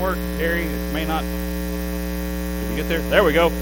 work, Gary. It may not. Did we get there? There we go.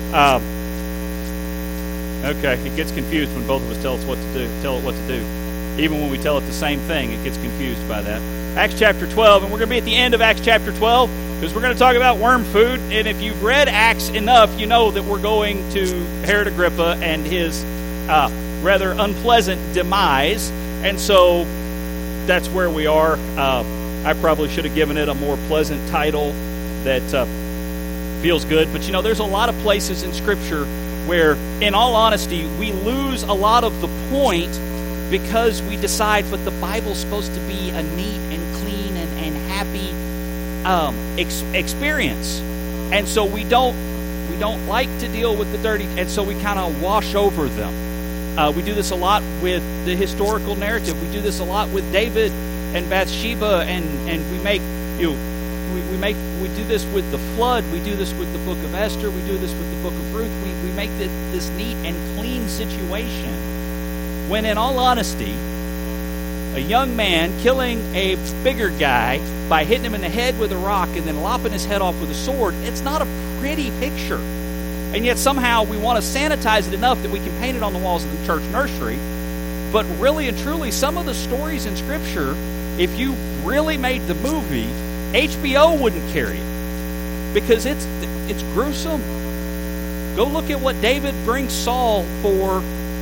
Okay, it gets confused when both of us tell it what to do. Even when we tell it the same thing, it gets confused by that. Acts chapter 12, and we're going to be at the end of Acts chapter 12, because we're going to talk about worm food. And if you've read Acts enough, you know that we're going to Herod Agrippa and his rather unpleasant demise. And so that's where we are. I probably should have given it a more pleasant title that feels good. But, there's a lot of places in Scripture where, in all honesty, we lose a lot of the point because we decide what the Bible's supposed to be a neat and clean and happy experience. And so we don't like to deal with the dirty, and so we kind of wash over them. We do this a lot with the historical narrative. We do this a lot with David and Bathsheba, and we make we do this with the flood. We do this with the book of Esther. We do this with the book of Ruth. We make this neat and clean situation. When in all honesty, a young man killing a bigger guy by hitting him in the head with a rock and then lopping his head off with a sword, it's not a pretty picture. And yet somehow we want to sanitize it enough that we can paint it on the walls of the church nursery. But really and truly, some of the stories in Scripture, if you really made the movie, HBO wouldn't carry it because it's gruesome. Go look at what David brings Saul for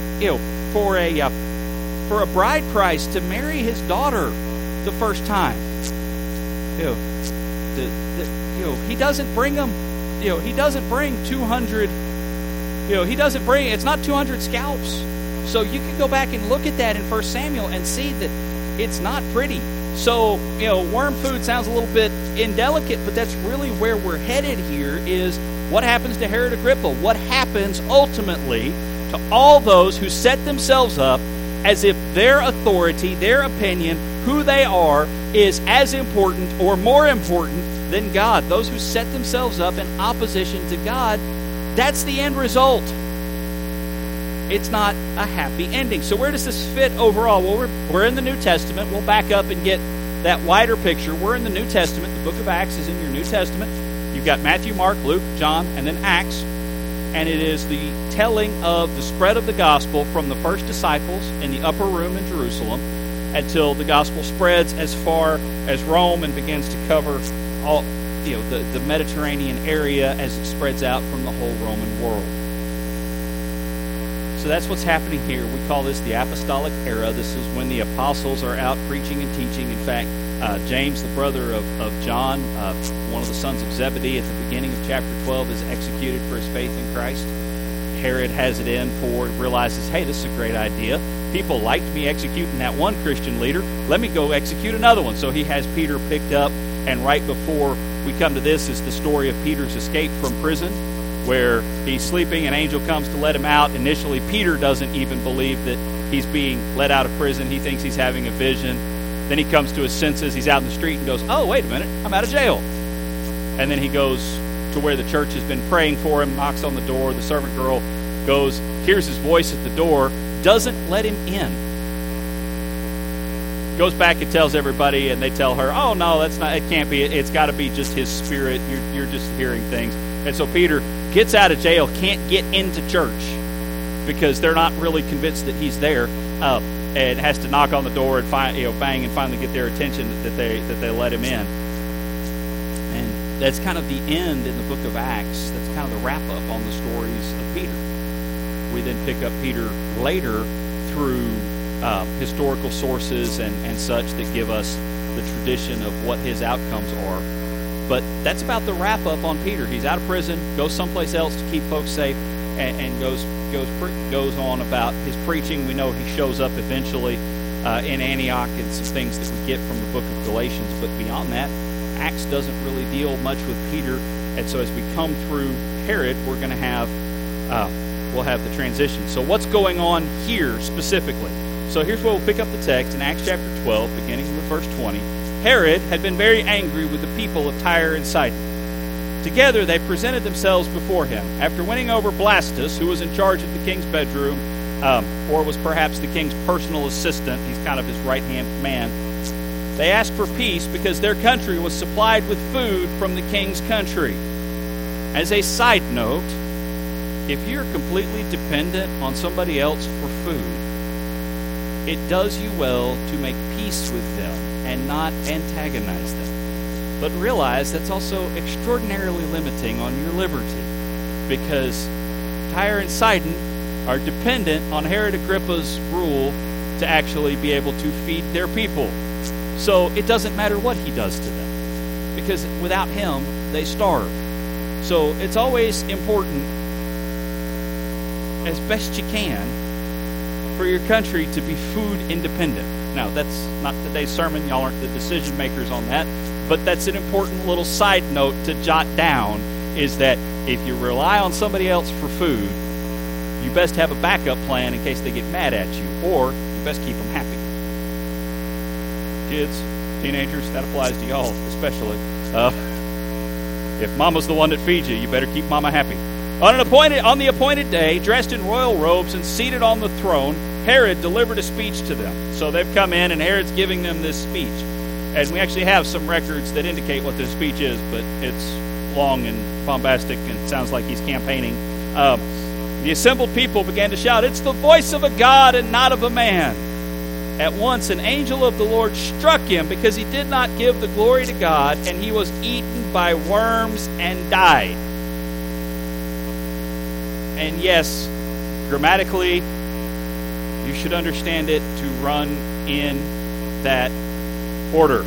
a bride price to marry his daughter the first time. He doesn't bring them. He doesn't bring 200. It's not 200 scalps. So you can go back and look at that in 1 Samuel and see that it's not pretty. So, worm food sounds a little bit indelicate, but that's really where we're headed here is what happens to Herod Agrippa? What happens ultimately to all those who set themselves up as if their authority, their opinion, who they are, is as important or more important than God? Those who set themselves up in opposition to God, that's the end result. It's not a happy ending. So where does this fit overall? Well, we're in the New Testament. We'll back up and get that wider picture. We're in the New Testament. The book of Acts is in your New Testament. You've got Matthew, Mark, Luke, John, and then Acts. And it is the telling of the spread of the gospel from the first disciples in the upper room in Jerusalem until the gospel spreads as far as Rome and begins to cover all the Mediterranean area as it spreads out from the whole Roman world. So that's what's happening here. We call this the apostolic era. This is when the apostles are out preaching and teaching. In fact, James, the brother of John, one of the sons of Zebedee, at the beginning of chapter 12, is executed for his faith in Christ. Herod has it in for, realizes, hey, this is a great idea. People liked me executing that one Christian leader. Let me go execute another one. So he has Peter picked up, and right before we come to this is the story of Peter's escape from prison, where he's sleeping, an angel comes to let him out. Initially, Peter doesn't even believe that he's being let out of prison. He thinks he's having a vision. Then he comes to his senses. He's out in the street and goes, oh, wait a minute, I'm out of jail. And then he goes to where the church has been praying for him, knocks on the door. The servant girl goes, hears his voice at the door, doesn't let him in. Goes back and tells everybody, and they tell her, oh, no, it can't be. It's got to be just his spirit. You're just hearing things. And so Peter gets out of jail, can't get into church because they're not really convinced that he's there, and has to knock on the door and bang and finally get their attention that they let him in. And that's kind of the end in the book of Acts. That's kind of the wrap up on the stories of Peter. We then pick up Peter later through historical sources and such that give us the tradition of what his outcomes are. But that's about the wrap-up on Peter. He's out of prison, goes someplace else to keep folks safe, and goes on about his preaching. We know he shows up eventually in Antioch and some things that we get from the book of Galatians. But beyond that, Acts doesn't really deal much with Peter. And so as we come through Herod, we're going to have we'll have the transition. So what's going on here specifically? So here's where we'll pick up the text in Acts chapter 12, beginning with verse 20. Herod had been very angry with the people of Tyre and Sidon. Together they presented themselves before him. After winning over Blastus, who was in charge of the king's bedroom, or was perhaps the king's personal assistant, he's kind of his right-hand man, They asked for peace because their country was supplied with food from the king's country. As a side note, if you're completely dependent on somebody else for food, it does you well to make peace with them and not antagonize them. But realize that's also extraordinarily limiting on your liberty, because Tyre and Sidon are dependent on Herod Agrippa's rule to actually be able to feed their people. So it doesn't matter what he does to them, because without him, they starve. So it's always important, as best you can, for your country to be food independent. Now, that's not today's sermon. Y'all aren't the decision makers on that. But that's an important little side note to jot down, is that if you rely on somebody else for food, you best have a backup plan in case they get mad at you, or you best keep them happy. Kids, teenagers, that applies to y'all especially. If mama's the one that feeds you, you better keep mama happy. On the appointed day, dressed in royal robes and seated on the throne, Herod delivered a speech to them. So they've come in, and Herod's giving them this speech. And we actually have some records that indicate what this speech is, but it's long and bombastic and sounds like he's campaigning. The assembled people began to shout, "It's the voice of a God and not of a man." At once an angel of the Lord struck him because he did not give the glory to God, and he was eaten by worms and died. And yes, grammatically, you should understand it to run in that order,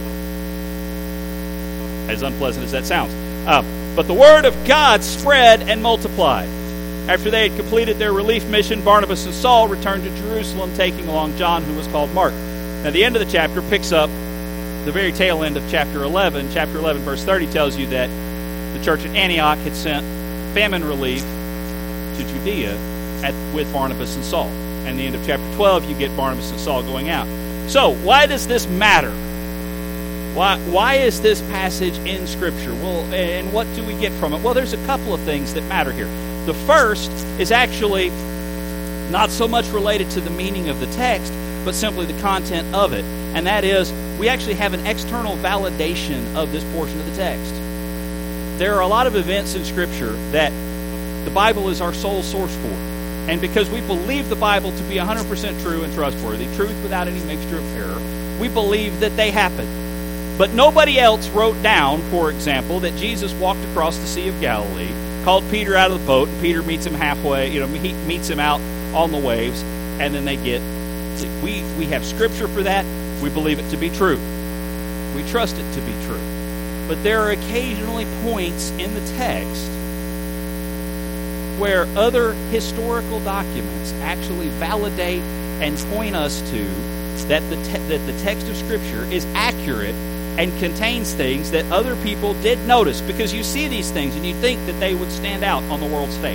as unpleasant as that sounds. But the word of God spread and multiplied. After they had completed their relief mission, Barnabas and Saul returned to Jerusalem, taking along John, who was called Mark. Now, the end of the chapter picks up the very tail end of chapter 11. Chapter 11, verse 30 tells you that the church at Antioch had sent famine relief to Judea with Barnabas and Saul. And the end of chapter 12, you get Barnabas and Saul going out. So, why does this matter? Why is this passage in Scripture? Well, and what do we get from it? Well, there's a couple of things that matter here. The first is actually not so much related to the meaning of the text, but simply the content of it. And that is, we actually have an external validation of this portion of the text. There are a lot of events in Scripture that the Bible is our sole source for. And because we believe the Bible to be 100% true and trustworthy, truth without any mixture of error, we believe that they happened. But nobody else wrote down, for example, that Jesus walked across the Sea of Galilee, called Peter out of the boat, and Peter meets him halfway, he meets him out on the waves, and then they get, we have Scripture for that, we believe it to be true. We trust it to be true. But there are occasionally points in the text where other historical documents actually validate and point us to that the text of Scripture is accurate and contains things that other people did notice, because you see these things and you think that they would stand out on the world stage.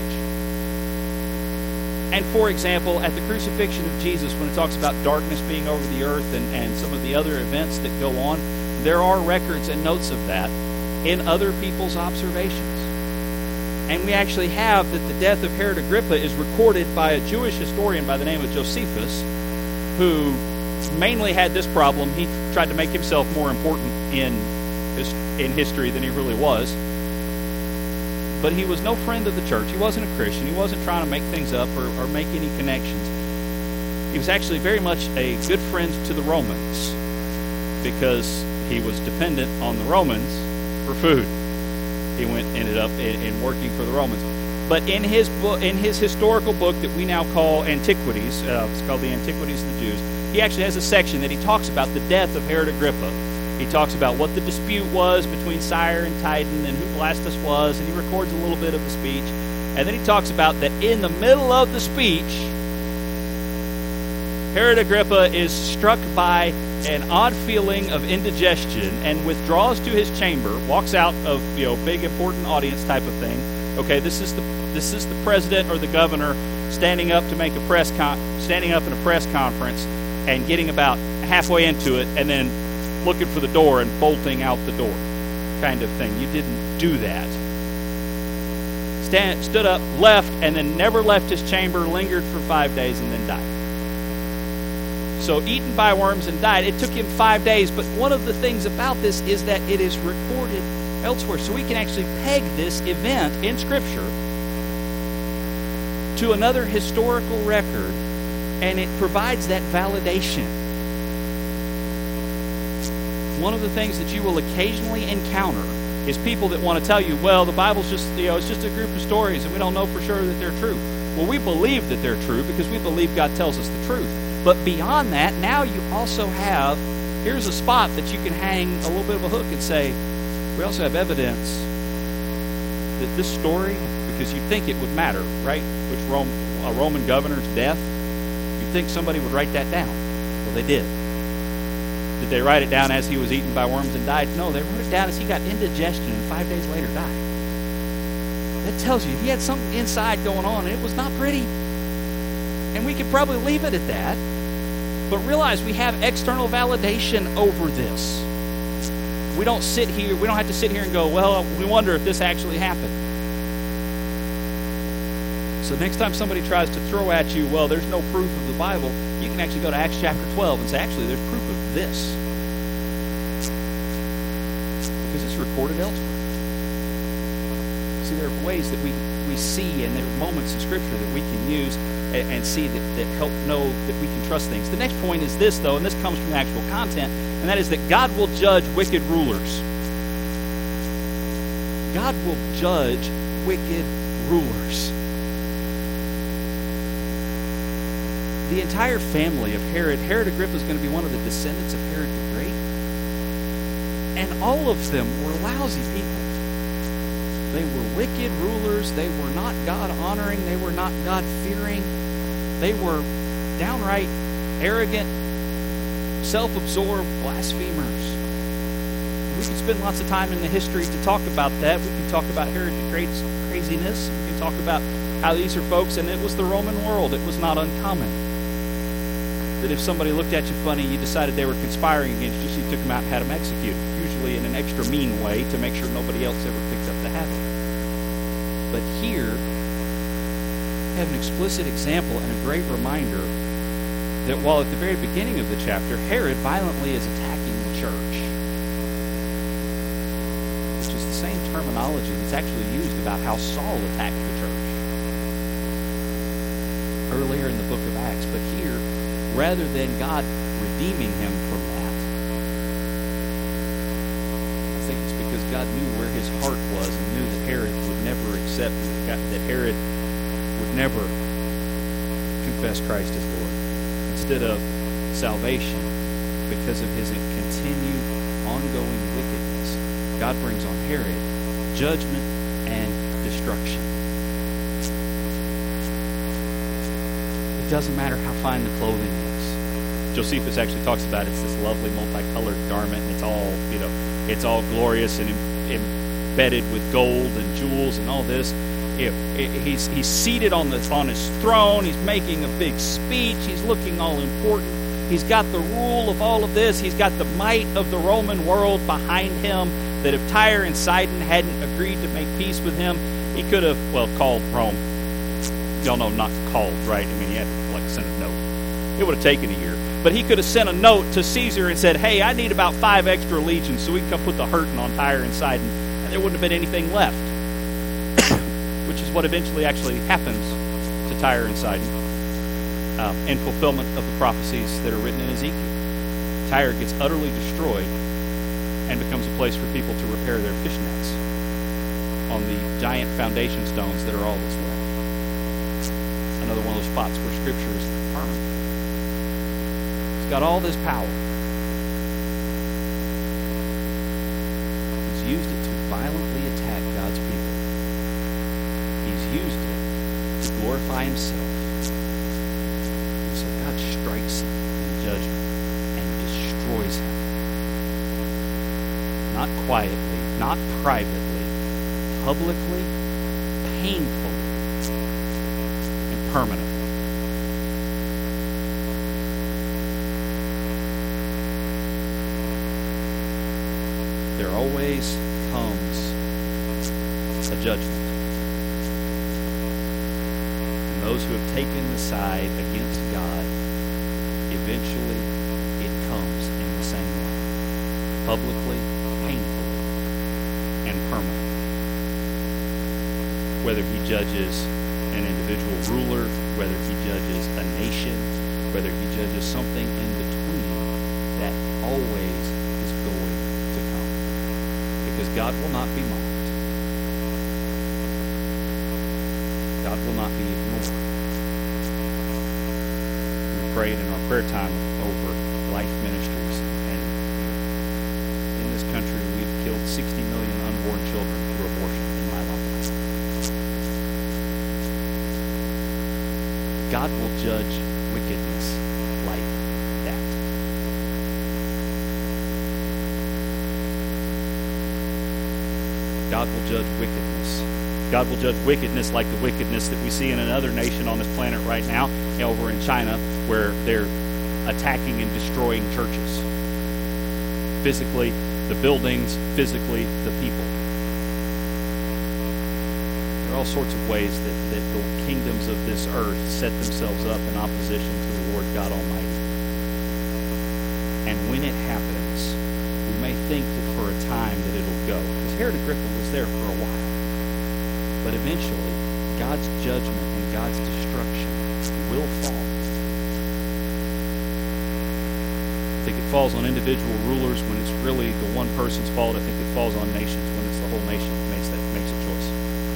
And for example, at the crucifixion of Jesus, when it talks about darkness being over the earth and some of the other events that go on, there are records and notes of that in other people's observations. And we actually have that the death of Herod Agrippa is recorded by a Jewish historian by the name of Josephus, who mainly had this problem. He tried to make himself more important in history than he really was. But he was no friend of the church. He wasn't a Christian. He wasn't trying to make things up or make any connections. He was actually very much a good friend to the Romans, because he was dependent on the Romans for food. He ended up in working for the Romans. But in his book, in his historical book that we now call Antiquities, it's called the Antiquities of the Jews, he actually has a section that he talks about the death of Herod Agrippa. He talks about what the dispute was between Tyre and Sidon and who Blastus was, and he records a little bit of the speech. And then he talks about that in the middle of the speech, Herod Agrippa is struck by an odd feeling of indigestion and withdraws to his chamber, walks out of, big important audience type of thing. Okay, this is the president or the governor standing up in a press conference and getting about halfway into it and then looking for the door and bolting out the door, kind of thing. You didn't do that. Stood up, left, and then never left his chamber, lingered for 5 days, and then died. So eaten by worms and died. It took him 5 days. But one of the things about this is that it is recorded elsewhere. So we can actually peg this event in Scripture to another historical record, and it provides that validation. One of the things that you will occasionally encounter is people that want to tell you, well, the Bible's just, it's just a group of stories and we don't know for sure that they're true. Well, we believe that they're true because we believe God tells us the truth. But beyond that, now you also have, here's a spot that you can hang a little bit of a hook and say, we also have evidence that this story, because you think it would matter, right? Which a Roman governor's death, you'd think somebody would write that down. Well, they did. Did they write it down as he was eaten by worms and died? No, they wrote it down as he got indigestion and 5 days later died. That tells you he had something inside going on, and it was not pretty. And we could probably leave it at that. But realize we have external validation over this. We don't have to sit here and go, well, we wonder if this actually happened. So next time somebody tries to throw at you, well, there's no proof of the Bible, you can actually go to Acts chapter 12 and say, actually, there's proof of this. Because it's recorded elsewhere. See, there are ways that we see, and there are moments in Scripture that we can use and see that help know that we can trust things. The next point is this, though, and this comes from the actual content, and that is that God will judge wicked rulers. God will judge wicked rulers. The entire family of Herod Agrippa is going to be one of the descendants of Herod the Great. And all of them were lousy people. They were wicked rulers. They were not God-honoring. They were not God-fearing. They were downright arrogant, self-absorbed blasphemers. We could spend lots of time in the history to talk about that. We could talk about Herod the Great's craziness. We could talk about how these are folks, and it was the Roman world. It was not uncommon that if somebody looked at you funny, you decided they were conspiring against you, so you took them out and had them executed, usually in an extra mean way to make sure nobody else ever picked up the habit. But here, we have an explicit example and a great reminder that while at the very beginning of the chapter, Herod violently is attacking the church, which is the same terminology that's actually used about how Saul attacked the church earlier in the book of Acts. But here, rather than God redeeming him from that, I think it's because God knew where his heart was and knew that Herod would never accept, that Herod would never confess Christ as Lord. Instead of salvation, because of his continued ongoing wickedness, God brings on Herod judgment and destruction. It doesn't matter how fine the clothing is. Josephus actually talks about it's this lovely multicolored garment, and it's all glorious and embedded with gold and jewels and all this. He's seated on his throne. He's making a big speech. He's looking all important. He's got the rule of all of this. He's got the might of the Roman world behind him, that if Tyre and Sidon hadn't agreed to make peace with him, he could have, called Rome. Y'all know not called, right? I mean, he had to send a note. It would have taken a year. But he could have sent a note to Caesar and said, hey, I need about 5 extra legions so we can come put the hurting on Tyre and Sidon. And there wouldn't have been anything left. Which is what eventually actually happens to Tyre and Sidon in fulfillment of the prophecies that are written in Ezekiel. Tyre gets utterly destroyed and becomes a place for people to repair their fishnets on the giant foundation stones that are all that's left. Another one of those spots where Scripture is firm. He's got all this power. He's used it to violently attack God's people. He's used it to glorify himself. And so God strikes him in judgment and destroys him. Not quietly, not privately, publicly, painfully, and permanently. There always comes a judgment. And those who have taken the side against God, eventually it comes in the same way. Publicly, painfully, and permanently. Whether he judges an individual ruler, whether he judges a nation, whether he judges something in between, that always is going to come. Because God will not be mocked. God will not be ignored. We prayed in our prayer time over Life Ministries, and in this country we've killed 60 million unborn children through abortion in my lifetime. God will judge wickedness like that. God will judge wickedness. God will judge wickedness like the wickedness that we see in another nation on this planet right now, over in China, where they're attacking and destroying churches. Physically, the buildings, physically, the people. There are all sorts of ways that the kingdoms of this earth set themselves up in opposition to the Lord God Almighty. And when it happens, we may think that for a time that it'll go. Because Herod Agrippa was there for a while. But eventually, God's judgment and God's destruction will fall. I think it falls on individual rulers when it's really the one person's fault. I think it falls on nations when it's the whole nation that makes a choice.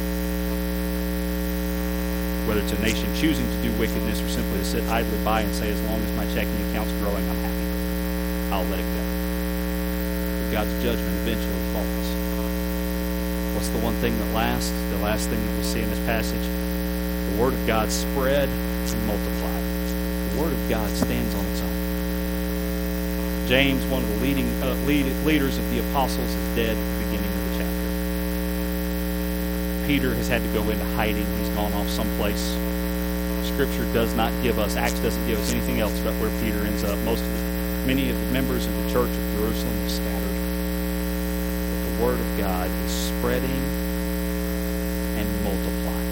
Whether it's a nation choosing to do wickedness or simply to sit idly by and say, as long as my checking account's growing, I'm happy. I'll let it go. But God's judgment eventually falls. What's the one thing that lasts? The last thing that we see in this passage, the Word of God spread and multiplied. The Word of God stands on its own. James, one of the leading leaders of the apostles, is dead at the beginning of the chapter. Peter has had to go into hiding. He's gone off someplace. Scripture does not give us, Acts doesn't give us anything else about where Peter ends up. Many of the members of the church of Jerusalem are scattered. But the Word of God is spreading and multiplying.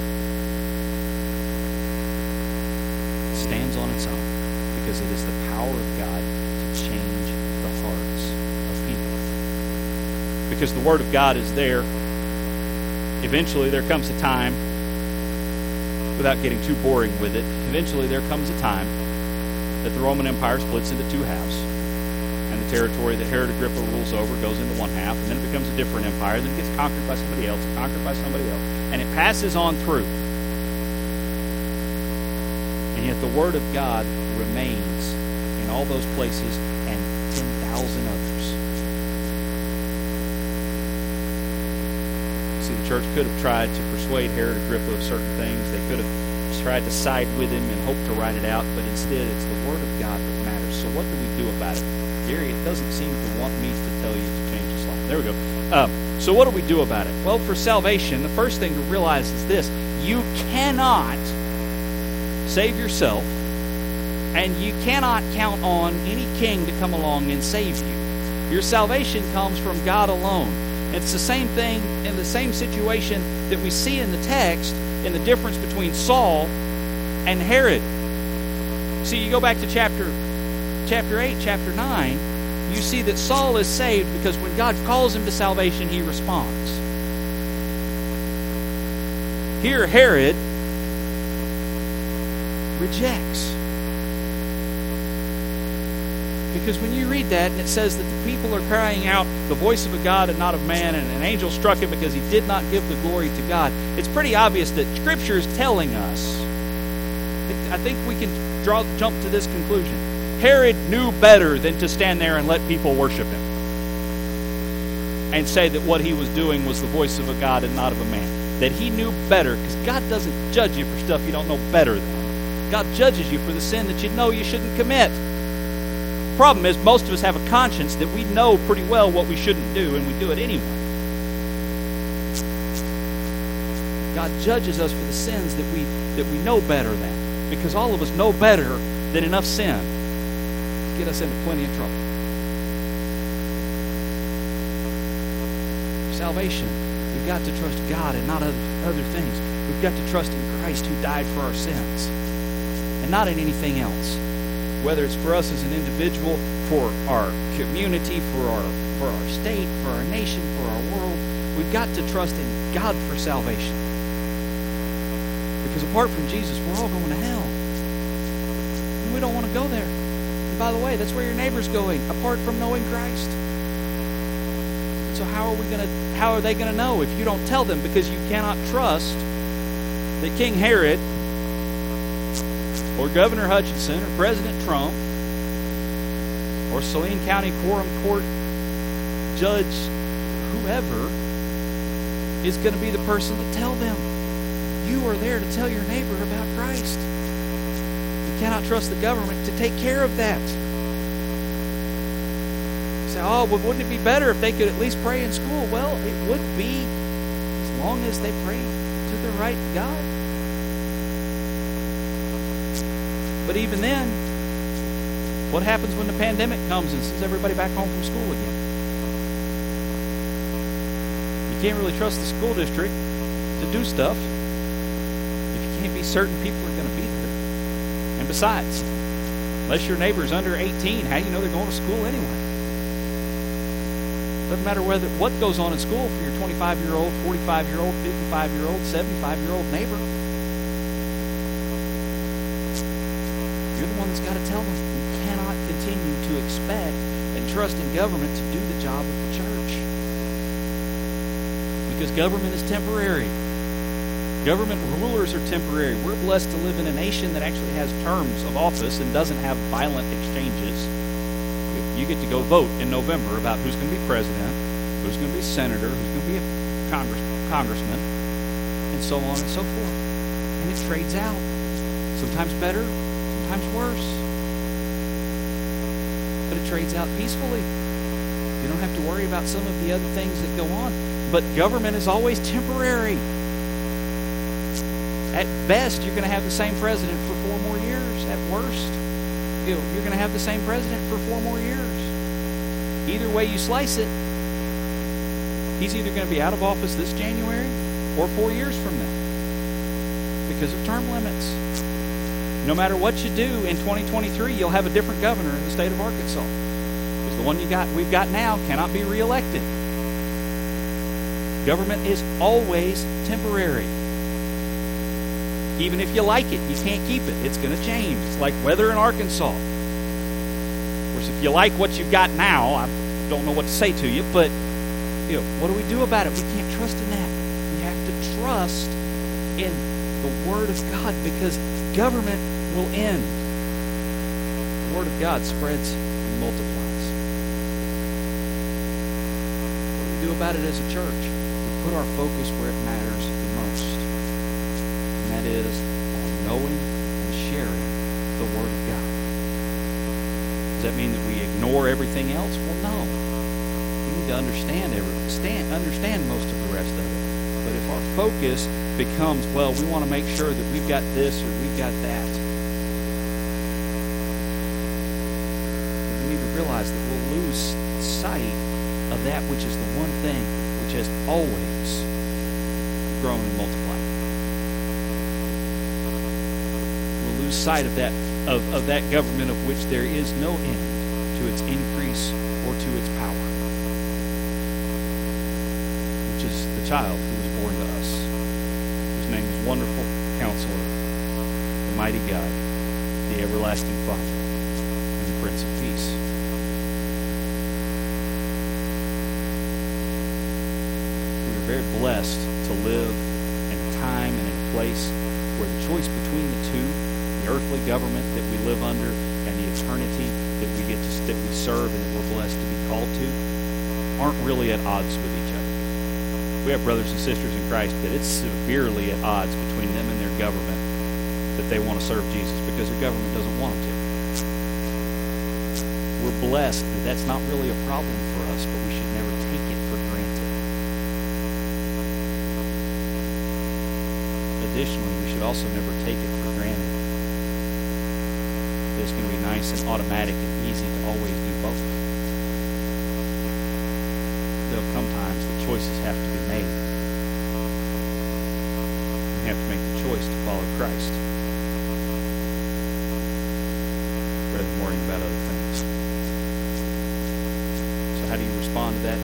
It stands on its own because it is the power of God to change the hearts of people. Because the Word of God is there, eventually there comes a time, without getting too boring with it, eventually there comes a time that the Roman Empire splits into two halves. And the territory that Herod Agrippa rules over goes into one half, and then it becomes a different empire, then it gets conquered by somebody else, conquered by somebody else, and it passes on through. And yet the Word of God remains in all those places and 10,000 others. See, the church could have tried to persuade Herod Agrippa of certain things. They could have tried to side with him and hope to write it out, but instead it's the Word of God that matters. So what do we do about it? Gary, it doesn't seem to want me to tell you to change his life. There we go. So what do we do about it? Well, for salvation, the first thing to realize is this. You cannot save yourself, and you cannot count on any king to come along and save you. Your salvation comes from God alone. It's the same thing in the same situation that we see in the text in the difference between Saul and Herod. See, you go back to chapter 8, chapter 9, you see that Saul is saved because when God calls him to salvation, he responds. Here, Herod rejects. Because when you read that, and it says that the people are crying out, the voice of a God and not of man, and an angel struck him because he did not give the glory to God, it's pretty obvious that Scripture is telling us. I think we can jump to this conclusion. Herod knew better than to stand there and let people worship him and say that what he was doing was the voice of a God and not of a man. That he knew better, because God doesn't judge you for stuff you don't know better than. God judges you for the sin that you know you shouldn't commit. The problem is most of us have a conscience that we know pretty well what we shouldn't do, and we do it anyway. God judges us for the sins that we know better than, because all of us know better than enough sin to get us into plenty of trouble. For salvation, we've got to trust God and not other things. We've got to trust in Christ who died for our sins, and not in anything else. whether it's for us as an individual, for our community, for our state, for our nation, for our world. We've got to trust in God for salvation. Because apart from Jesus, we're all going to hell. And we don't want to go there. And by the way, that's where your neighbor's going, apart from knowing Christ. So how are they going to know if you don't tell them? Because you cannot trust that King Herod or Governor Hutchinson or President Trump or Saline County Quorum Court Judge whoever is going to be the person to tell them. You are there to tell your neighbor about Christ. You cannot trust the government to take care of that. You say, oh, well, wouldn't it be better if they could at least pray in school? Well, it would be, as long as they pray to the right God. But even then, what happens when the pandemic comes and sends everybody back home from school again? You can't really trust the school district to do stuff if you can't be certain people are going to be there. And besides, unless your neighbor's under 18, how do you know they're going to school anyway? Doesn't matter what goes on in school for your 25-year-old, 45-year-old, 55-year-old, 75-year-old neighbor. You're the one that's got to tell them. You cannot continue to expect and trust in government to do the job of the church. Because government is temporary. Government rulers are temporary. We're blessed to live in a nation that actually has terms of office and doesn't have violent exchanges. You get to go vote in November about who's going to be president, who's going to be senator, who's going to be a congressman, and so on and so forth. And it trades out. Sometimes better, sometimes worse. But it trades out peacefully. You don't have to worry about some of the other things that go on. But government is always temporary. At best, you're going to have the same president for 4 more years. At worst, you're going to have the same president for 4 more years. Either way you slice it, he's either going to be out of office this January or 4 years from now because of term limits. No matter what you do in 2023, you'll have a different governor in the state of Arkansas. Because the one we've got now cannot be reelected. Government is always temporary. Even if you like it, you can't keep it. It's going to change. It's like weather in Arkansas. Of course, if you like what you've got now, I don't know what to say to you, but what do we do about it? We can't trust in that. We have to trust in the Word of God because government will end. The Word of God spreads and multiplies. What do we do about it as a church? We put our focus where it matters the most. And that is on knowing and sharing the Word of God. Does that mean that we ignore everything else? Well, no. We need to understand most of the rest of it. But if our focus becomes, well, we want to make sure that we've got this or we've got that, we need to realize that we'll lose sight of that which is the one thing which has always grown and multiplied. We'll lose sight of that government of which there is no end to its increase or to its power, which is the child who was born to us, whose name is Wonderful Counselor, the Mighty God, the Everlasting Father, and the Prince of Peace. We are very blessed to live in a time and in a place where the choice between the two, the earthly government that we live under and the eternity that we serve and that we're blessed to be called to, aren't really at odds with each other. We have brothers and sisters in Christ that it's severely at odds between them and their government that they want to serve Jesus because their government doesn't want them to. We're blessed that that's not really a problem for us, but we should never take it for granted. Additionally, we should also never take it for granted that it's going to be nice and automatic and easy to always do both. There'll come times that choices have to be made. We have to make the choice to follow Christ rather than worrying about other things. So how do you respond to that?